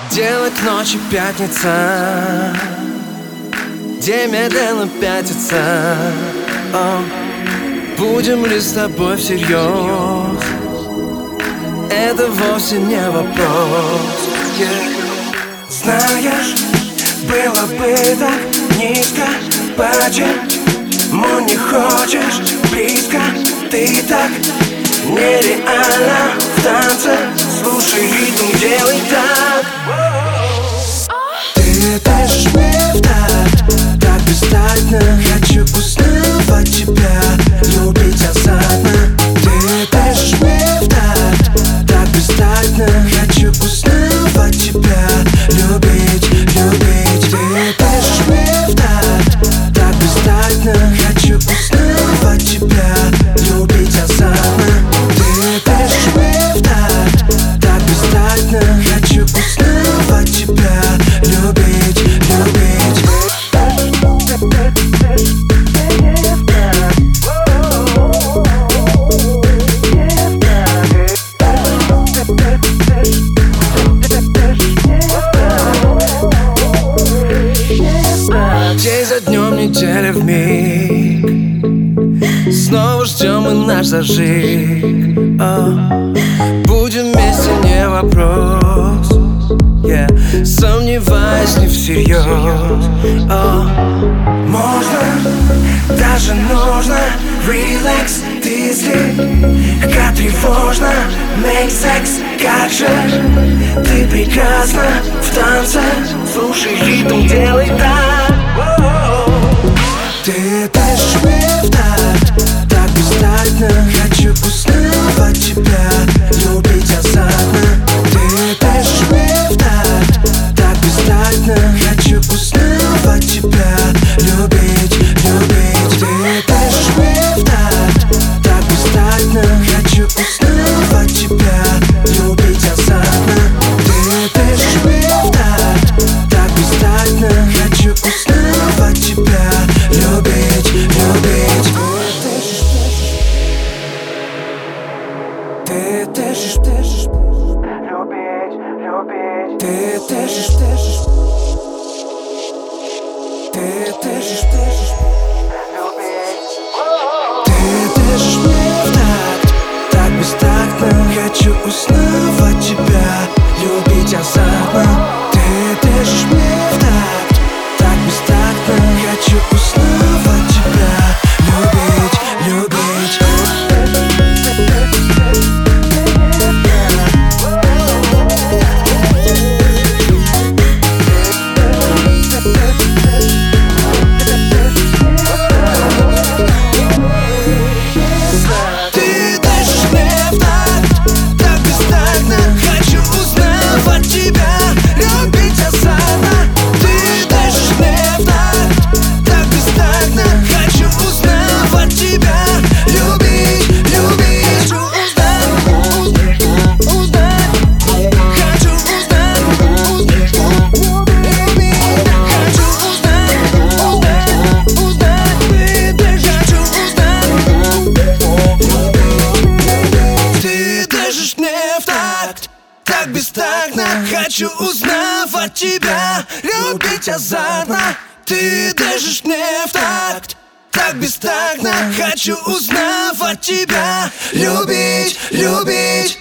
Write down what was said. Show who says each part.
Speaker 1: Дело к ночи пятница, день медленно пятится. Будем ли с тобой всерьез? Это вовсе не вопрос.
Speaker 2: Знаешь, было бы так низко, почему не хочешь близко? Ты так нереально в танце, слушай ритм, делай так. Ты дышишь мне в такт, так бестактно. Хочу узнавать тебя, любить азартно. Ты дышишь мне в такт, так бестактно. Хочу узнавать тебя, любить, любить. Ты дышишь мне в такт, так бестактно. Хочу узнавать тебя, любить азартно. Ты дышишь мне в такт, так бестактно. Хочу узнавать тебя, любить, любить.
Speaker 1: День за днем, неделя в миг, снова ждем мы наш зажиг. Будем вместе, не вопрос, сомневаюсь не всерьез.
Speaker 2: Можно, даже нужно, релакс, ты здесь, как тревожно, make sex, как же ты прекрасна в танце, слушай ритм, делай так. Ты дышишь мне в такт, так бестактно. Хочу узнавать тебя, любить азартно. Ты дышишь мне в такт, так бестактно. Хочу узнавать тебя, любить, любить. Ты дышишь мне в такт, так бестактно. Хочу узнавать тебя, любить азартно. Ты дышишь мне в такт, так бестактно. Хочу узнавать тебя, любить, любить. Ты дышишь, дышишь, любить, любить. Ты дышишь, дышишь. Ты дышишь, дышишь, любить. Ты дышишь мне в такт, так бестактно. Хочу узнавать тебя, любить азартно. Ты дышишь мне в такт, так бестактно. Хочу узнавать тебя, любить, любить. Ты дышишь мне в такт, так бестактно. Хочу узнавать тебя, любить азартно. Ты дышишь мне в такт, так бестактно. Хочу узнавать тебя, любить, любить. Хочу узнать, узнать. Хочу узнать, любить. Хочу узнать, узнать. Ты дышишь, ты дышишь мне в такт, так бестактно. Хочу узнавать тебя, любить азартно. Ты дышишь мне в такт, так бестактно. Хочу узнавать тебя, любить, любить.